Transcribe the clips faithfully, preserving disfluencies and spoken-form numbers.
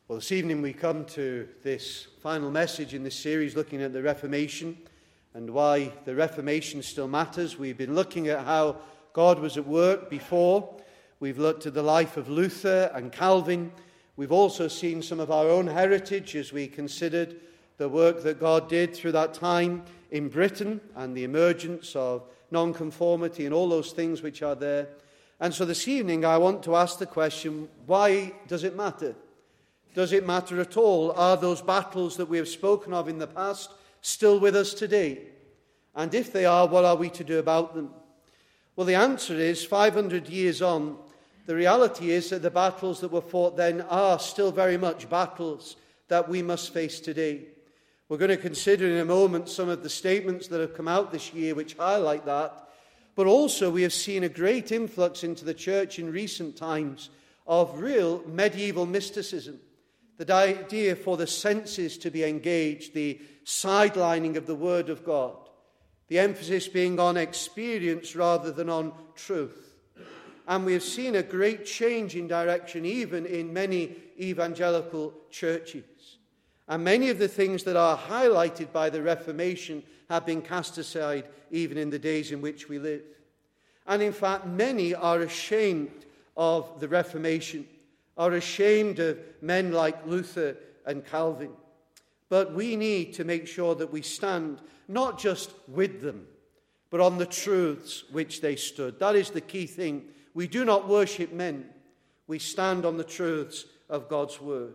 Well, this evening we come to this final message in this series looking at the Reformation and why the Reformation still matters. We've been looking at how God was at work before. We've looked at the life of Luther and Calvin. We've also seen some of our own heritage as we considered the work that God did through that time in Britain and the emergence of nonconformity and all those things which are there. And so this evening I want to ask the question, why does it matter? Does it matter at all? Are those battles that we have spoken of in the past still with us today? And if they are, what are we to do about them? Well, the answer is, five hundred years on, the reality is that the battles that were fought then are still very much battles that we must face today. We're going to consider in a moment some of the statements that have come out this year which highlight that. But also we have seen a great influx into the church in recent times of real medieval mysticism. The idea for the senses to be engaged, the sidelining of the Word of God, the emphasis being on experience rather than on truth. And we have seen a great change in direction even in many evangelical churches. And many of the things that are highlighted by the Reformation have been cast aside even in the days in which we live. And in fact, many are ashamed of the Reformation, are ashamed of men like Luther and Calvin. But we need to make sure that we stand not just with them, but on the truths which they stood. That is the key thing. We do not worship men. We stand on the truths of God's Word.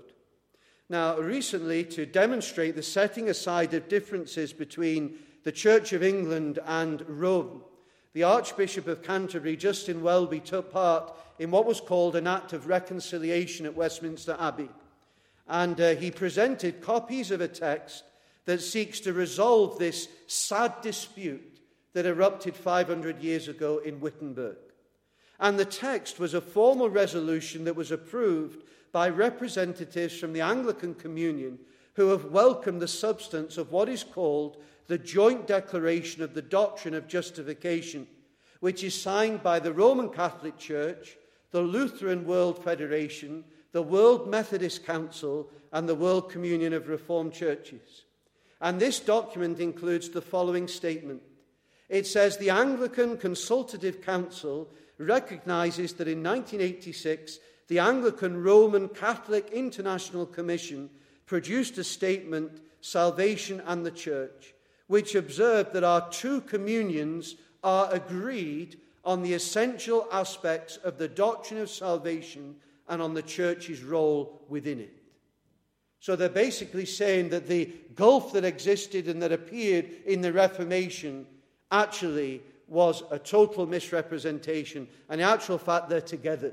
Now, recently, to demonstrate the setting aside of differences between the Church of England and Rome, the Archbishop of Canterbury, Justin Welby, took part in what was called an act of reconciliation at Westminster Abbey. And uh, he presented copies of a text that seeks to resolve this sad dispute that erupted five hundred years ago in Wittenberg. And the text was a formal resolution that was approved by representatives from the Anglican Communion who have welcomed the substance of what is called the Joint Declaration of the Doctrine of Justification, which is signed by the Roman Catholic Church, the Lutheran World Federation, the World Methodist Council, and the World Communion of Reformed Churches. And this document includes the following statement. It says, the Anglican Consultative Council recognizes that in nineteen eighty-six, the Anglican Roman Catholic International Commission produced a statement, Salvation and the Church, which observed that our two communions are agreed on the essential aspects of the doctrine of salvation and on the church's role within it. So they're basically saying that the gulf that existed and that appeared in the Reformation actually was a total misrepresentation, and in actual fact they're together.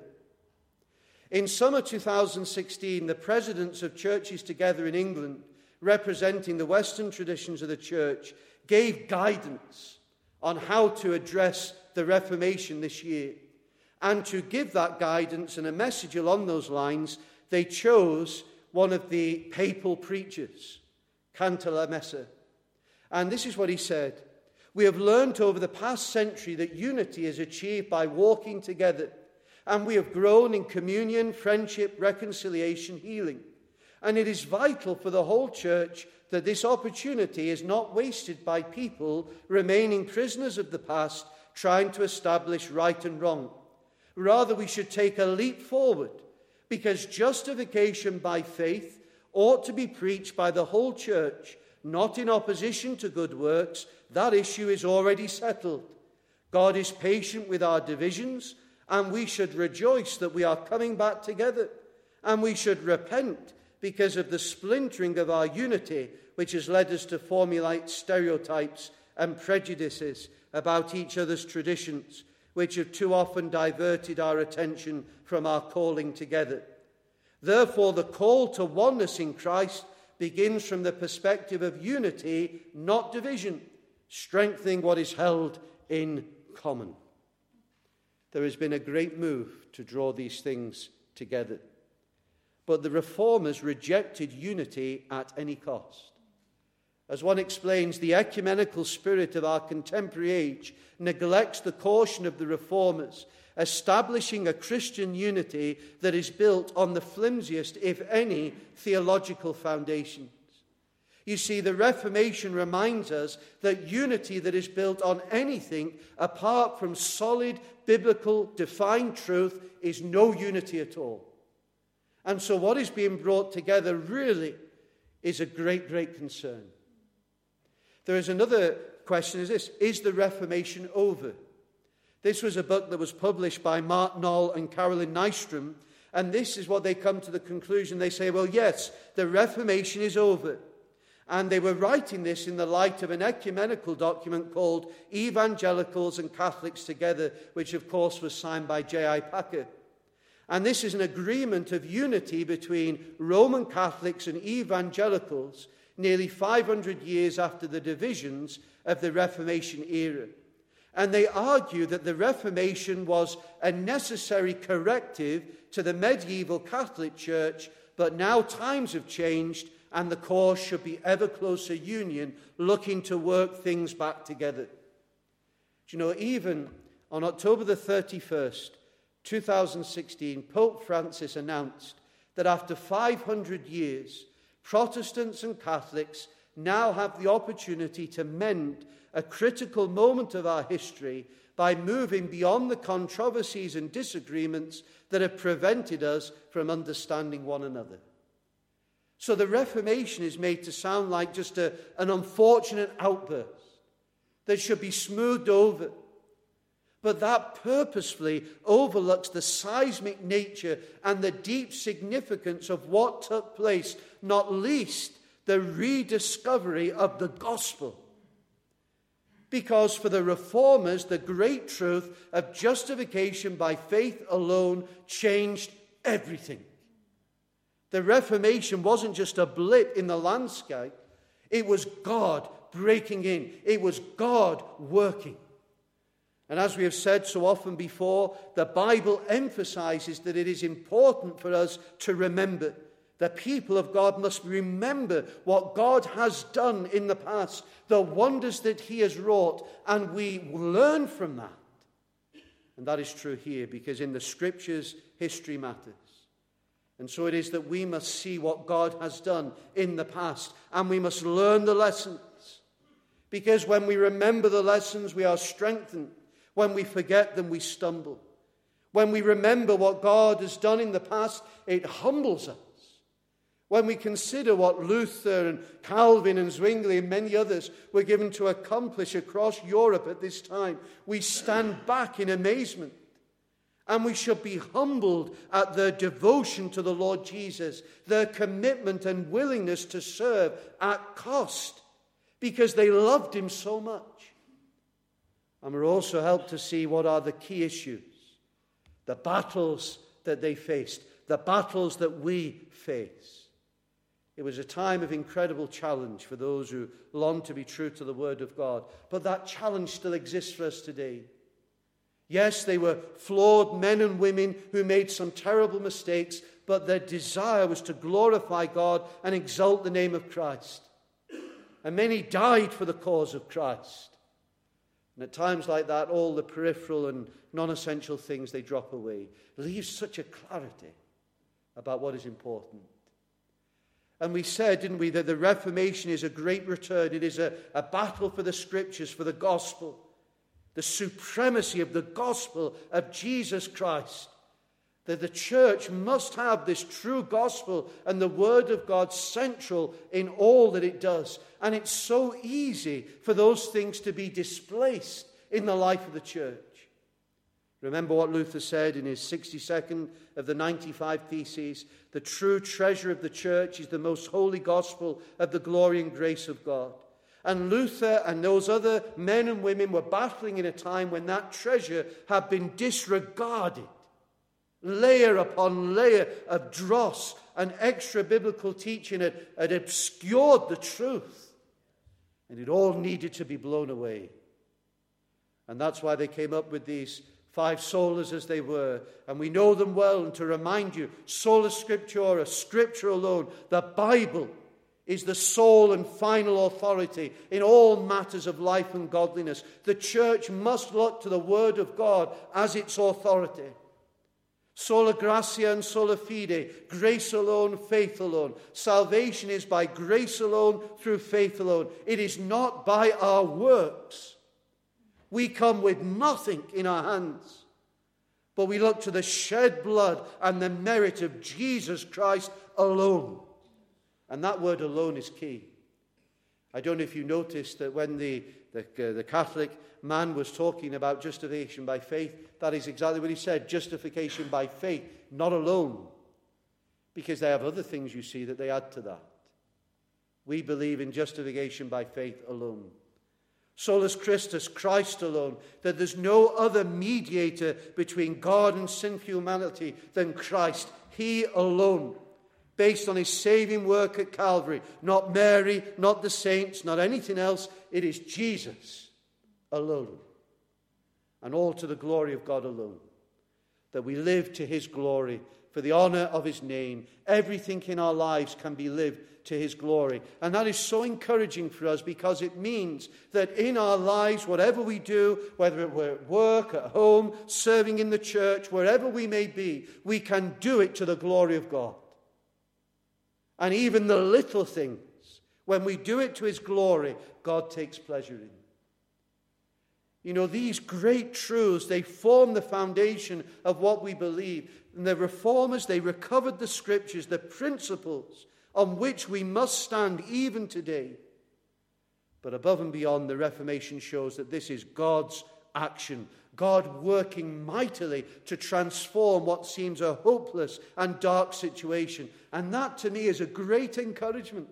In summer two thousand sixteen, the presidents of churches together in England, representing the Western traditions of the church, gave guidance on how to address the Reformation this year. And to give that guidance and a message along those lines, they chose one of the papal preachers, Cantalamessa. And this is what he said. We have learned over the past century that unity is achieved by walking together. And we have grown in communion, friendship, reconciliation, healing. And it is vital for the whole church that this opportunity is not wasted by people remaining prisoners of the past, trying to establish right and wrong. Rather, we should take a leap forward, because justification by faith ought to be preached by the whole church, not in opposition to good works. That issue is already settled. God is patient with our divisions, and we should rejoice that we are coming back together. And we should repent because of the splintering of our unity, which has led us to formulate stereotypes and prejudices about each other's traditions, which have too often diverted our attention from our calling together. Therefore, the call to oneness in Christ begins from the perspective of unity, not division, strengthening what is held in common. There has been a great move to draw these things together. But the Reformers rejected unity at any cost. As one explains, the ecumenical spirit of our contemporary age neglects the caution of the Reformers establishing a Christian unity that is built on the flimsiest, if any, theological foundations. You see, the Reformation reminds us that unity that is built on anything apart from solid, biblical, defined truth is no unity at all. And so what is being brought together really is a great, great concern. There is another question, is this: is the Reformation over? This was a book that was published by Mark Knoll and Carolyn Nystrom, and this is what they come to the conclusion. They say, well, yes, the Reformation is over. And they were writing this in the light of an ecumenical document called Evangelicals and Catholics Together, which of course was signed by J I Packer. And this is an agreement of unity between Roman Catholics and evangelicals nearly five hundred years after the divisions of the Reformation era. And they argue that the Reformation was a necessary corrective to the medieval Catholic Church, but now times have changed and the cause should be ever closer union, looking to work things back together. Do you know, even on October the thirty-first, two thousand sixteen, Pope Francis announced that after five hundred years, Protestants and Catholics now have the opportunity to mend a critical moment of our history by moving beyond the controversies and disagreements that have prevented us from understanding one another. So the Reformation is made to sound like just a, an unfortunate outburst that should be smoothed over. But that purposefully overlooks the seismic nature and the deep significance of what took place, not least the rediscovery of the gospel. Because for the Reformers, the great truth of justification by faith alone changed everything. The Reformation wasn't just a blip in the landscape. It was God breaking in. It was God working. And as we have said so often before, the Bible emphasizes that it is important for us to remember. The people of God must remember what God has done in the past, the wonders that he has wrought, and we learn from that. And that is true here, because in the Scriptures, history matters. And so it is that we must see what God has done in the past, and we must learn the lessons. Because when we remember the lessons, we are strengthened. When we forget them, we stumble. When we remember what God has done in the past, it humbles us. When we consider what Luther and Calvin and Zwingli and many others were given to accomplish across Europe at this time, we stand back in amazement. And we should be humbled at their devotion to the Lord Jesus, their commitment and willingness to serve at cost, because they loved him so much. And we're also helped to see what are the key issues, the battles that they faced, the battles that we face. It was a time of incredible challenge for those who long to be true to the Word of God. But that challenge still exists for us today. Yes, they were flawed men and women who made some terrible mistakes, but their desire was to glorify God and exalt the name of Christ. And many died for the cause of Christ. And at times like that, all the peripheral and non-essential things, they drop away. It leaves such a clarity about what is important. And we said, didn't we, that the Reformation is a great return. It is a, a battle for the Scriptures, for the gospel. The supremacy of the gospel of Jesus Christ. That the church must have this true gospel and the Word of God central in all that it does. And it's so easy for those things to be displaced in the life of the church. Remember what Luther said in his sixty-second of the ninety-five Theses. The true treasure of the church is the most holy gospel of the glory and grace of God. And Luther and those other men and women were battling in a time when that treasure had been disregarded. Layer upon layer of dross and extra biblical teaching had, had obscured the truth. And it all needed to be blown away. And that's why they came up with these five solas as they were. And we know them well. And to remind you, sola scriptura, Scripture alone, the Bible is the sole and final authority in all matters of life and godliness. The church must look to the Word of God as its authority. Sola gratia and sola fide, grace alone, faith alone. Salvation is by grace alone, through faith alone. It is not by our works. We come with nothing in our hands, but we look to the shed blood and the merit of Jesus Christ alone. And that word alone is key. I don't know if you noticed that when the, the, uh, the Catholic man was talking about justification by faith, that is exactly what he said, justification by faith, not alone. Because they have other things, you see, that they add to that. We believe in justification by faith alone. Solus Christus, Christ alone, that there's no other mediator between God and sinful humanity than Christ, he alone. Based on his saving work at Calvary. Not Mary, not the saints, not anything else. It is Jesus alone. And all to the glory of God alone. That we live to his glory, for the honor of his name. Everything in our lives can be lived to his glory. And that is so encouraging for us, because it means that in our lives, whatever we do, whether we're at work, at home, serving in the church, wherever we may be, we can do it to the glory of God. And even the little things, when we do it to his glory, God takes pleasure in. You know, these great truths, they form the foundation of what we believe. And the reformers, they recovered the scriptures, the principles on which we must stand even today. But above and beyond, the Reformation shows that this is God's action. God working mightily to transform what seems a hopeless and dark situation. And that, to me, is a great encouragement.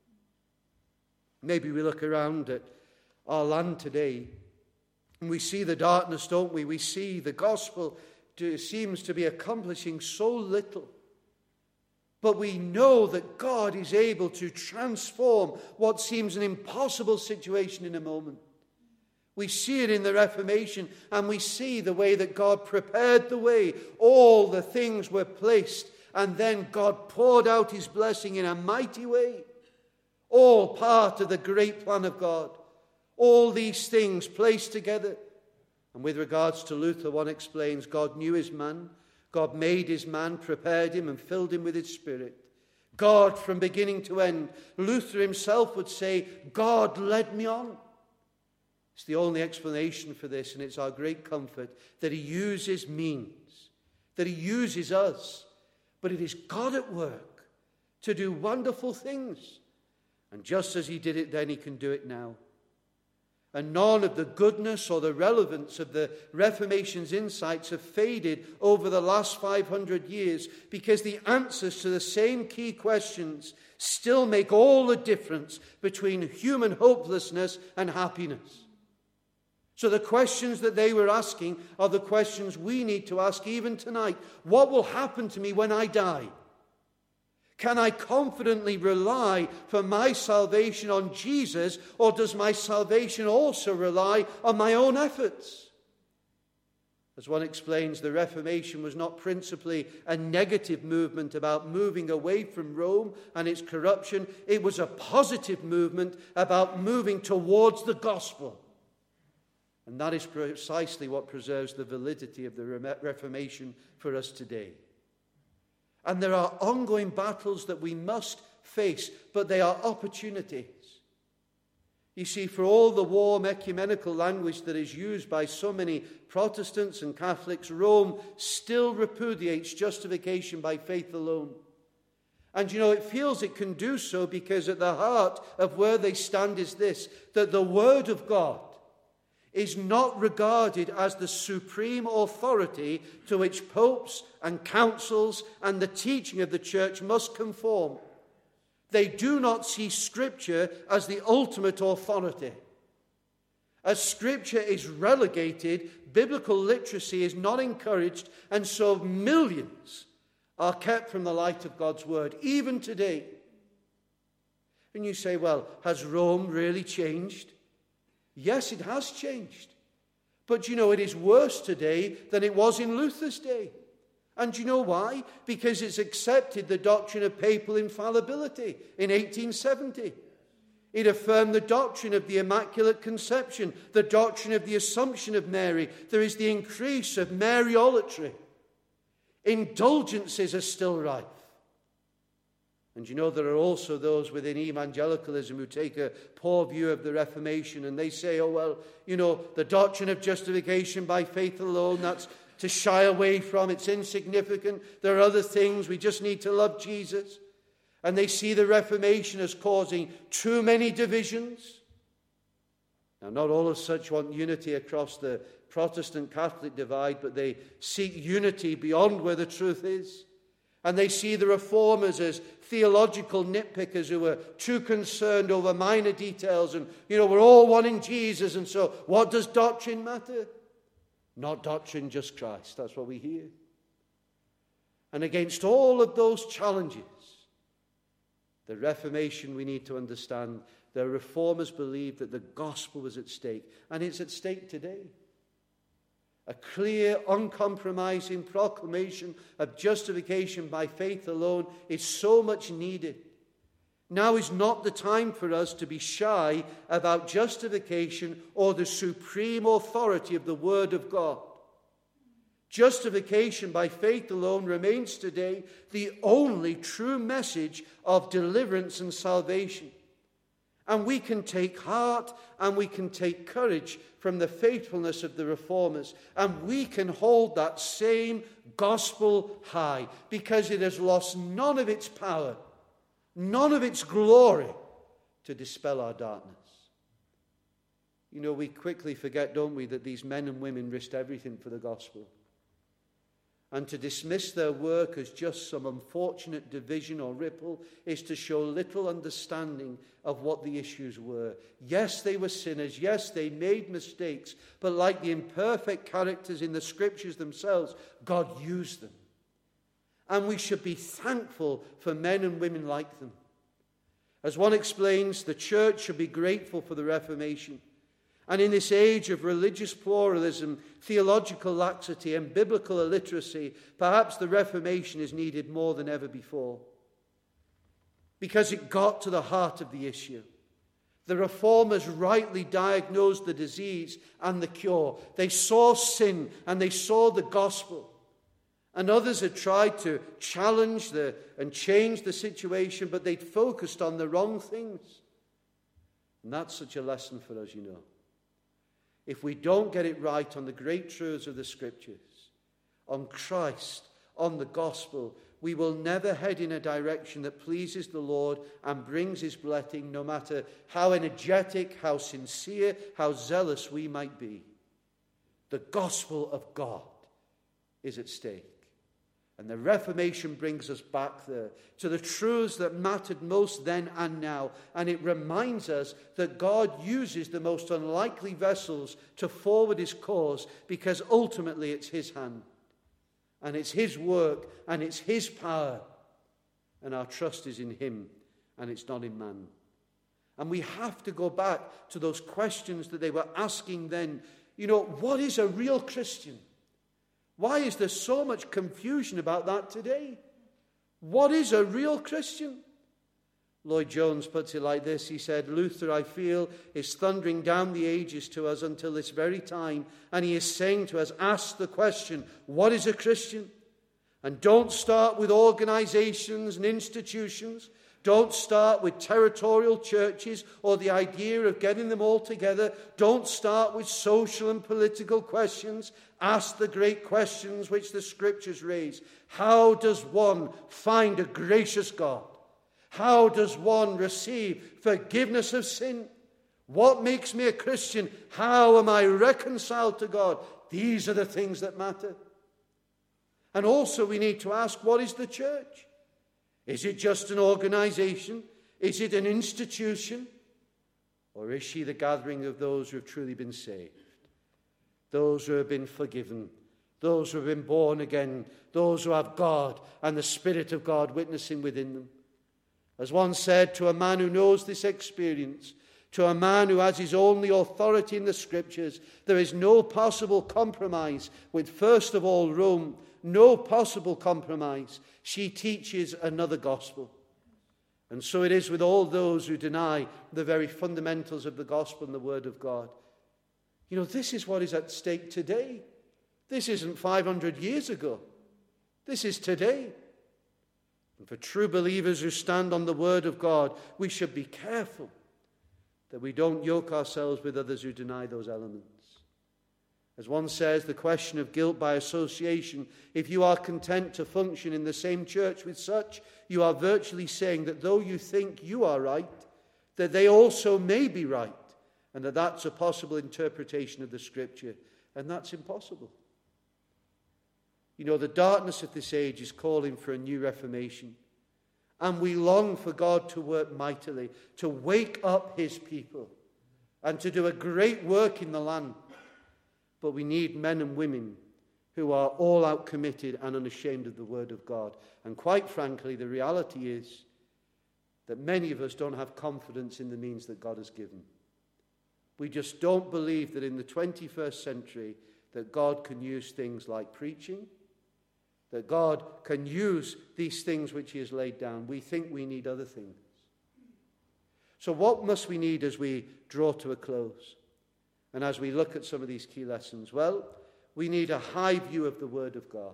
Maybe we look around at our land today and we see the darkness, don't we? We see the gospel do, seems to be accomplishing so little. But we know that God is able to transform what seems an impossible situation in a moment. We see it in the Reformation, and we see the way that God prepared the way. All the things were placed, and then God poured out his blessing in a mighty way. All part of the great plan of God. All these things placed together. And with regards to Luther, one explains, God knew his man. God made his man, prepared him, and filled him with his Spirit. God from beginning to end. Luther himself would say, God led me on. It's the only explanation for this, and it's our great comfort that he uses means, that he uses us. But it is God at work to do wonderful things. And just as he did it then, he can do it now. And none of the goodness or the relevance of the Reformation's insights have faded over the last five hundred years, because the answers to the same key questions still make all the difference between human hopelessness and happiness. So the questions that they were asking are the questions we need to ask even tonight. What will happen to me when I die? Can I confidently rely for my salvation on Jesus, or does my salvation also rely on my own efforts? As one explains, the Reformation was not principally a negative movement about moving away from Rome and its corruption. It was a positive movement about moving towards the gospel. And that is precisely what preserves the validity of the Reformation for us today. And there are ongoing battles that we must face, but they are opportunities. You see, for all the warm ecumenical language that is used by so many Protestants and Catholics, Rome still repudiates justification by faith alone. And you know, it feels it can do so because at the heart of where they stand is this, that the Word of God is not regarded as the supreme authority to which popes and councils and the teaching of the church must conform. They do not see Scripture as the ultimate authority. As Scripture is relegated, biblical literacy is not encouraged, and so millions are kept from the light of God's Word, even today. And you say, well, has Rome really changed? Yes, it has changed. But you know, it is worse today than it was in Luther's day. And do you know why? Because it's accepted the doctrine of papal infallibility in eighteen seventy. It affirmed the doctrine of the Immaculate Conception, the doctrine of the Assumption of Mary. There is the increase of Mariolatry. Indulgences are still rife. And you know, there are also those within evangelicalism who take a poor view of the Reformation, and they say, oh, well, you know, the doctrine of justification by faith alone, that's to shy away from, it's insignificant. There are other things, we just need to love Jesus. And they see the Reformation as causing too many divisions. Now, not all of such want unity across the Protestant-Catholic divide, but they seek unity beyond where the truth is. And they see the Reformers as theological nitpickers who are too concerned over minor details. And, you know, we're all one in Jesus, and so what does doctrine matter? Not doctrine, just Christ. That's what we hear. And against all of those challenges, the Reformation, we need to understand, the Reformers believed that the gospel was at stake, and it's at stake today. A clear, uncompromising proclamation of justification by faith alone is so much needed. Now is not the time for us to be shy about justification or the supreme authority of the Word of God. Justification by faith alone remains today the only true message of deliverance and salvation. And we can take heart and we can take courage from the faithfulness of the Reformers. And we can hold that same gospel high because it has lost none of its power, none of its glory to dispel our darkness. You know, we quickly forget, don't we, that these men and women risked everything for the gospel. And to dismiss their work as just some unfortunate division or ripple is to show little understanding of what the issues were. Yes, they were sinners. Yes, they made mistakes. But like the imperfect characters in the Scriptures themselves, God used them. And we should be thankful for men and women like them. As one explains, the church should be grateful for the Reformation. And in this age of religious pluralism, theological laxity, and biblical illiteracy, perhaps the Reformation is needed more than ever before. Because it got to the heart of the issue. The Reformers rightly diagnosed the disease and the cure. They saw sin and they saw the gospel. And others had tried to challenge the, and change the situation, but they'd focused on the wrong things. And that's such a lesson for us, you know. If we don't get it right on the great truths of the Scriptures, on Christ, on the gospel, we will never head in a direction that pleases the Lord and brings his blessing, no matter how energetic, how sincere, how zealous we might be. The gospel of God is at stake. And the Reformation brings us back there to the truths that mattered most then and now. And it reminds us that God uses the most unlikely vessels to forward his cause, because ultimately it's his hand. And it's his work and it's his power. And our trust is in him and it's not in man. And we have to go back to those questions that they were asking then. You know, what is a real Christian? Why is there so much confusion about that today? What is a real Christian? Lloyd Jones puts it like this. He said, Luther, I feel, is thundering down the ages to us until this very time. And he is saying to us, ask the question, what is a Christian? And don't start with organizations and institutions. Don't start with territorial churches or the idea of getting them all together. Don't start with social and political questions. Ask the great questions which the Scriptures raise. How does one find a gracious God? How does one receive forgiveness of sin? What makes me a Christian? How am I reconciled to God? These are the things that matter. And also we need to ask, what is the church? Is it just an organization? Is it an institution? Or is she the gathering of those who have truly been saved? Those who have been forgiven? Those who have been born again? Those who have God and the Spirit of God witnessing within them? As one said, to a man who knows this experience, to a man who has his only authority in the Scriptures, there is no possible compromise with, first of all, Rome, no possible compromise. She teaches another gospel. And so it is with all those who deny the very fundamentals of the gospel and the word of God. You know, this is what is at stake today. This isn't five hundred years ago. This is today. And for true believers who stand on the word of God, we should be careful that we don't yoke ourselves with others who deny those elements. As one says, the question of guilt by association, if you are content to function in the same church with such, you are virtually saying that though you think you are right, that they also may be right, and that that's a possible interpretation of the Scripture, and that's impossible. You know, the darkness of this age is calling for a new reformation, and we long for God to work mightily, to wake up his people, and to do a great work in the land. But we need men and women who are all out committed and unashamed of the word of God. And quite frankly, the reality is that many of us don't have confidence in the means that God has given. We just don't believe that in the twenty-first century that God can use things like preaching, that God can use these things which he has laid down. We think we need other things. So what must we need as we draw to a close? And as we look at some of these key lessons, well, we need a high view of the Word of God.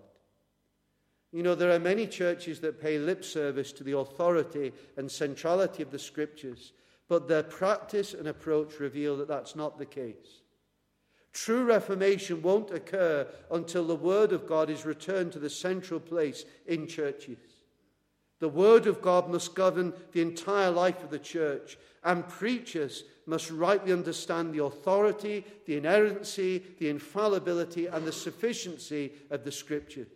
You know, there are many churches that pay lip service to the authority and centrality of the Scriptures, but their practice and approach reveal that that's not the case. True reformation won't occur until the Word of God is returned to the central place in churches. The Word of God must govern the entire life of the church, and preachers must rightly understand the authority, the inerrancy, the infallibility, and the sufficiency of the Scriptures.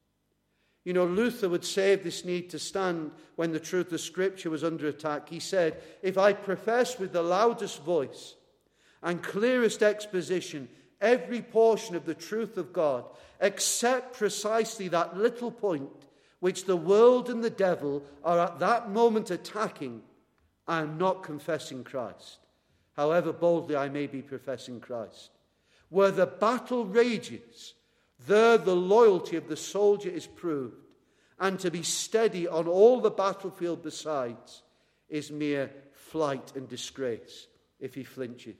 You know, Luther would say of this need to stand when the truth of Scripture was under attack. He said, if I profess with the loudest voice and clearest exposition every portion of the truth of God, except precisely that little point which the world and the devil are at that moment attacking, I am not confessing Christ, however boldly I may be professing Christ. Where the battle rages, there the loyalty of the soldier is proved, and to be steady on all the battlefield besides is mere flight and disgrace if he flinches.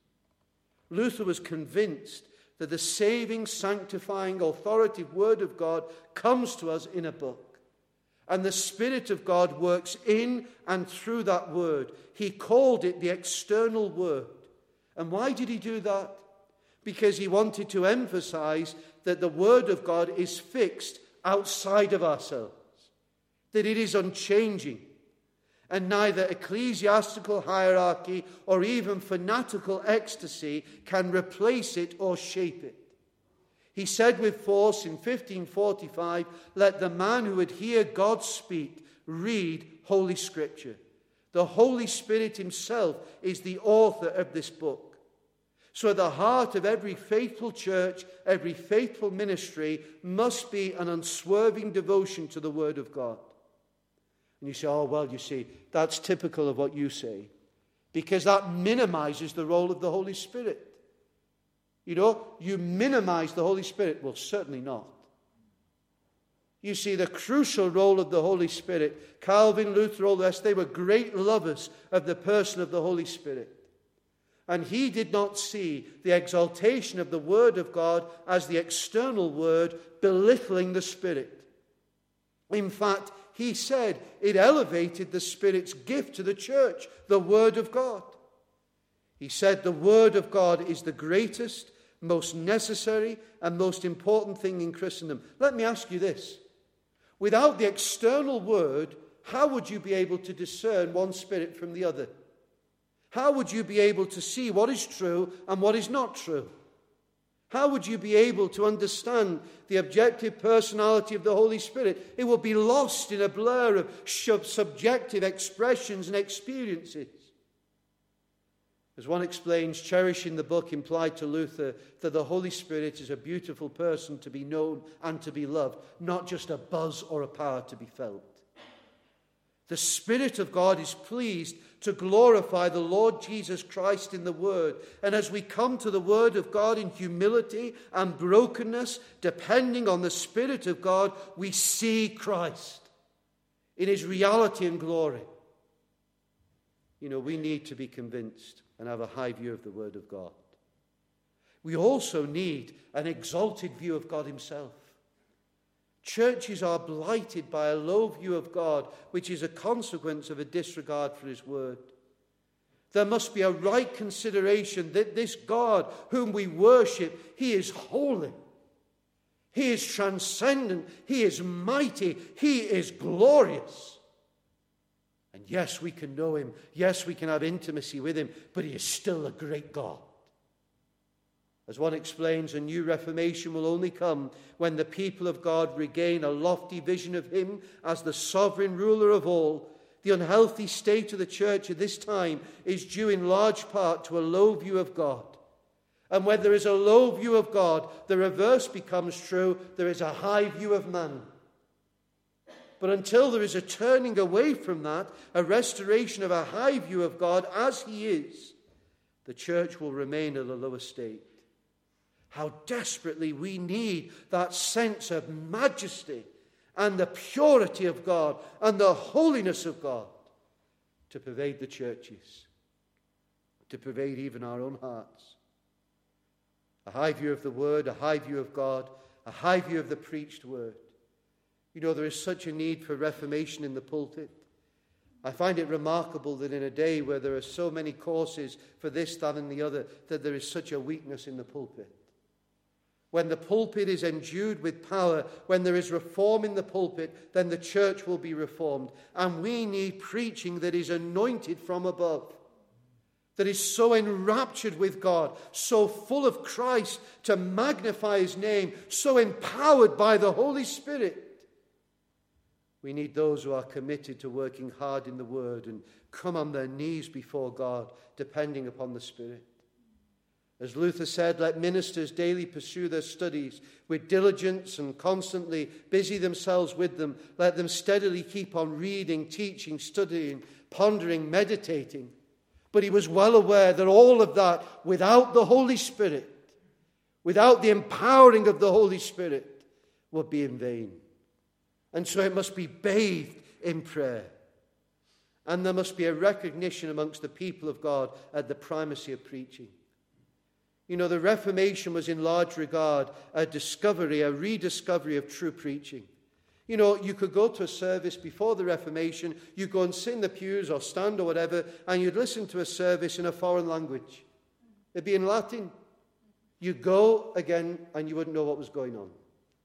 Luther was convinced that the saving, sanctifying, authoritative Word of God comes to us in a book. And the Spirit of God works in and through that Word. He called it the external Word. And why did he do that? Because he wanted to emphasize that the Word of God is fixed outside of ourselves, that it is unchanging, and neither ecclesiastical hierarchy or even fanatical ecstasy can replace it or shape it. He said with force in fifteen forty-five, let the man who would hear God speak read Holy Scripture. The Holy Spirit himself is the author of this book. So at the heart of every faithful church, every faithful ministry must be an unswerving devotion to the Word of God. And you say, oh, well, you see, that's typical of what you say, because that minimizes the role of the Holy Spirit. You know, you minimize the Holy Spirit. Well, certainly not. You see, the crucial role of the Holy Spirit, Calvin, Luther, all the rest, they were great lovers of the person of the Holy Spirit. And he did not see the exaltation of the Word of God as the external word belittling the Spirit. In fact, he said it elevated the Spirit's gift to the church, the Word of God. He said the Word of God is the greatest, most necessary, and most important thing in Christendom. Let me ask you this. Without the external Word, how would you be able to discern one spirit from the other? How would you be able to see what is true and what is not true? How would you be able to understand the objective personality of the Holy Spirit? It will be lost in a blur of subjective expressions and experiences. As one explains, cherishing the book implied to Luther that the Holy Spirit is a beautiful person to be known and to be loved, not just a buzz or a power to be felt. The Spirit of God is pleased to glorify the Lord Jesus Christ in the Word. And as we come to the Word of God in humility and brokenness, depending on the Spirit of God, we see Christ in his reality and glory. You know, we need to be convinced and have a high view of the Word of God. We also need an exalted view of God himself. Churches are blighted by a low view of God, which is a consequence of a disregard for his word. There must be a right consideration that this God whom we worship, he is holy. He is transcendent. He is mighty. He is glorious. And yes, we can know him. Yes, we can have intimacy with him, but he is still a great God. As one explains, a new reformation will only come when the people of God regain a lofty vision of him as the sovereign ruler of all. The unhealthy state of the church at this time is due in large part to a low view of God. And when there is a low view of God, the reverse becomes true. There is a high view of man. But until there is a turning away from that, a restoration of a high view of God as he is, the church will remain at a lower state. How desperately we need that sense of majesty and the purity of God and the holiness of God to pervade the churches, to pervade even our own hearts. A high view of the Word, a high view of God, a high view of the preached Word. You know, there is such a need for reformation in the pulpit. I find it remarkable that in a day where there are so many courses for this, that, and the other, that there is such a weakness in the pulpit. When the pulpit is endued with power, when there is reform in the pulpit, then the church will be reformed. And we need preaching that is anointed from above, that is so enraptured with God, so full of Christ to magnify his name, so empowered by the Holy Spirit. We need those who are committed to working hard in the Word and come on their knees before God, depending upon the Spirit. As Luther said, let ministers daily pursue their studies with diligence and constantly busy themselves with them. Let them steadily keep on reading, teaching, studying, pondering, meditating. But he was well aware that all of that, without the Holy Spirit, without the empowering of the Holy Spirit, would be in vain. And so it must be bathed in prayer. And there must be a recognition amongst the people of God at the primacy of preaching. You know, the Reformation was in large regard a discovery, a rediscovery of true preaching. You know, you could go to a service before the Reformation, you go and sit in the pews or stand or whatever, and you'd listen to a service in a foreign language. It'd be in Latin. You'd go again and you wouldn't know what was going on.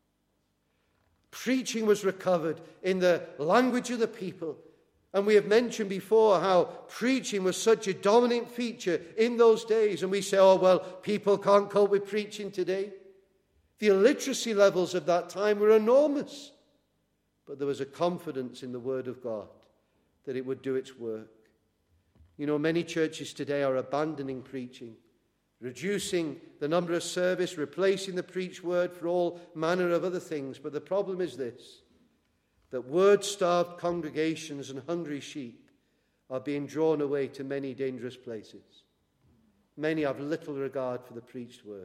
Preaching was recovered in the language of the people. And we have mentioned before how preaching was such a dominant feature in those days. And we say, oh, well, people can't cope with preaching today. The illiteracy levels of that time were enormous. But there was a confidence in the Word of God that it would do its work. You know, many churches today are abandoning preaching, reducing the number of service, replacing the preached word for all manner of other things. But the problem is this, that word-starved congregations and hungry sheep are being drawn away to many dangerous places. Many have little regard for the preached word.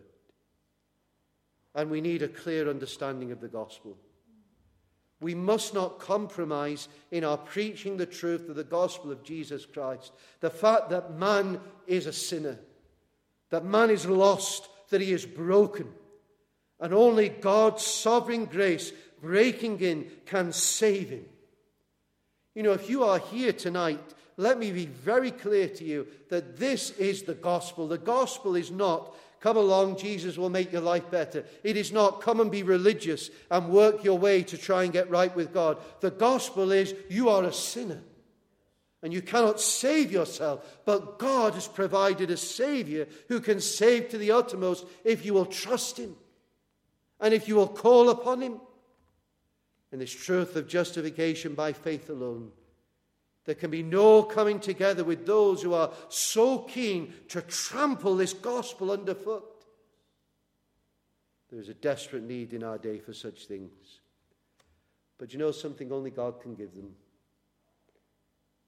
And we need a clear understanding of the gospel. We must not compromise in our preaching the truth of the gospel of Jesus Christ. The fact that man is a sinner, that man is lost, that he is broken, and only God's sovereign grace breaking in can save him. You know, if you are here tonight, let me be very clear to you that this is the gospel. The gospel is not, come along, Jesus will make your life better. It is not, come and be religious and work your way to try and get right with God. The gospel is, you are a sinner and you cannot save yourself, but God has provided a Savior who can save to the uttermost if you will trust him and if you will call upon him. In this truth of justification by faith alone, there can be no coming together with those who are so keen to trample this gospel underfoot. There is a desperate need in our day for such things. But you know something? Only God can give them.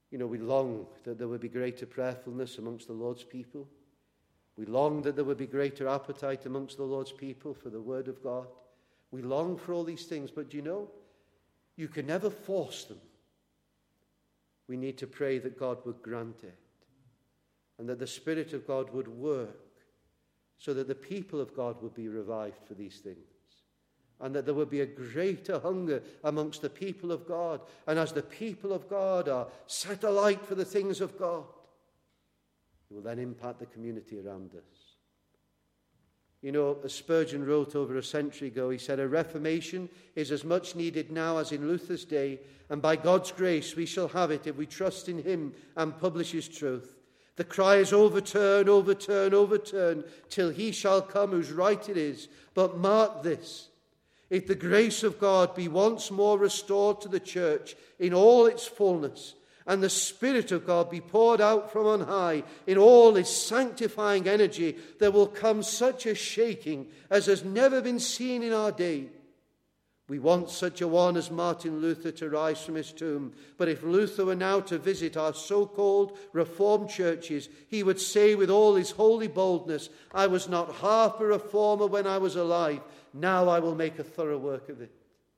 You know, we long that there would be greater prayerfulness amongst the Lord's people. We long that there would be greater appetite amongst the Lord's people for the word of God. We long for all these things, but you know, you can never force them. We need to pray that God would grant it, and that the Spirit of God would work so that the people of God would be revived for these things, and that there would be a greater hunger amongst the people of God. And as the people of God are set alight for the things of God, it will then impact the community around us. You know, as Spurgeon wrote over a century ago, he said, "A reformation is as much needed now as in Luther's day, and by God's grace we shall have it if we trust in him and publish his truth. The cry is overturn, overturn, overturn, till he shall come whose right it is. But mark this, if the grace of God be once more restored to the church in all its fullness, and the Spirit of God be poured out from on high in all his sanctifying energy, there will come such a shaking as has never been seen in our day. We want such a one as Martin Luther to rise from his tomb. But if Luther were now to visit our so-called Reformed churches, he would say with all his holy boldness, 'I was not half a reformer when I was alive. Now I will make a thorough work of it.'"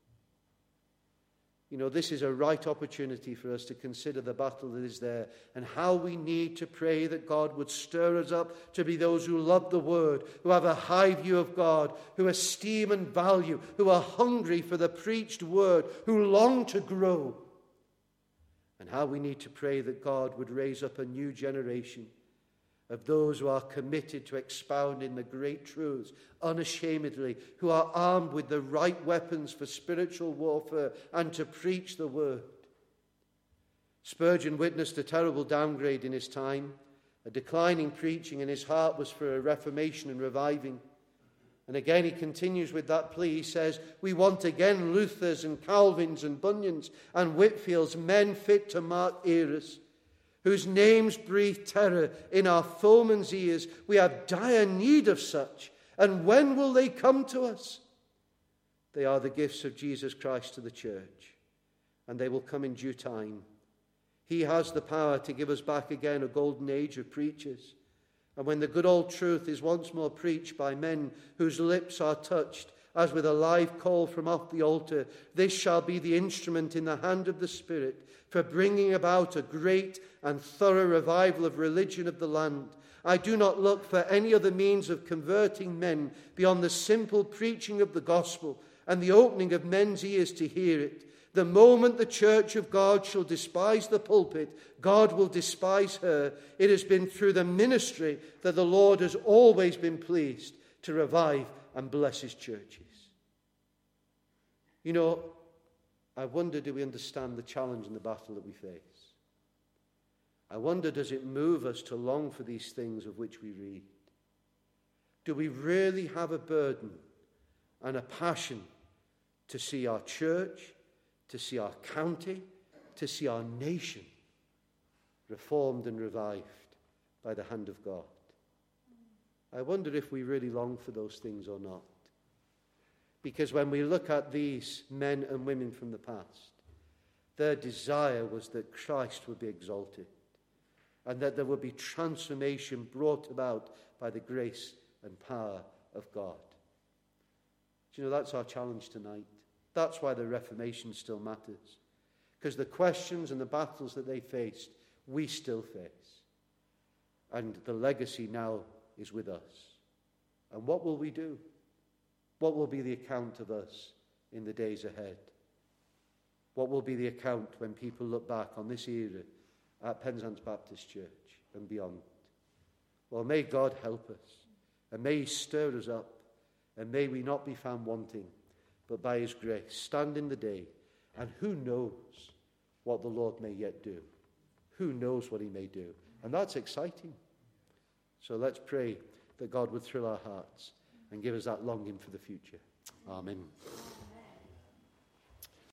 You know, this is a right opportunity for us to consider the battle that is there and how we need to pray that God would stir us up to be those who love the word, who have a high view of God, who esteem and value, who are hungry for the preached word, who long to grow. And how we need to pray that God would raise up a new generation of those who are committed to expounding the great truths unashamedly, who are armed with the right weapons for spiritual warfare and to preach the word. Spurgeon witnessed a terrible downgrade in his time, a decline in preaching, and his heart was for a reformation and reviving. And again he continues with that plea. He says, "We want again Luthers and Calvins and Bunyans and Whitfields, men fit to mark eras, whose names breathe terror in our foemen's ears. We have dire need of such. And when will they come to us? They are the gifts of Jesus Christ to the church, and they will come in due time. He has the power to give us back again a golden age of preachers. And when the good old truth is once more preached by men whose lips are touched as with a live coal from off the altar, this shall be the instrument in the hand of the Spirit for bringing about a great and thorough revival of religion of the land. I do not look for any other means of converting men beyond the simple preaching of the gospel and the opening of men's ears to hear it. The moment the church of God shall despise the pulpit, God will despise her. It has been through the ministry that the Lord has always been pleased to revive and bless his churches." You know, I wonder, do we understand the challenge and the battle that we face? I wonder, does it move us to long for these things of which we read? Do we really have a burden and a passion to see our church, to see our county, to see our nation reformed and revived by the hand of God? I wonder if we really long for those things or not. Because when we look at these men and women from the past, their desire was that Christ would be exalted and that there would be transformation brought about by the grace and power of God. Do you know, that's our challenge tonight. That's why the Reformation still matters. Because the questions and the battles that they faced, we still face. And the legacy now is with us. And what will we do? What will be the account of us in the days ahead? What will be the account when people look back on this era at Penzance Baptist Church and beyond? Well, may God help us, and may he stir us up, and may we not be found wanting, but by his grace stand in the day, and who knows what the Lord may yet do. Who knows what he may do? And that's exciting. So let's pray that God would thrill our hearts and give us that longing for the future. Amen.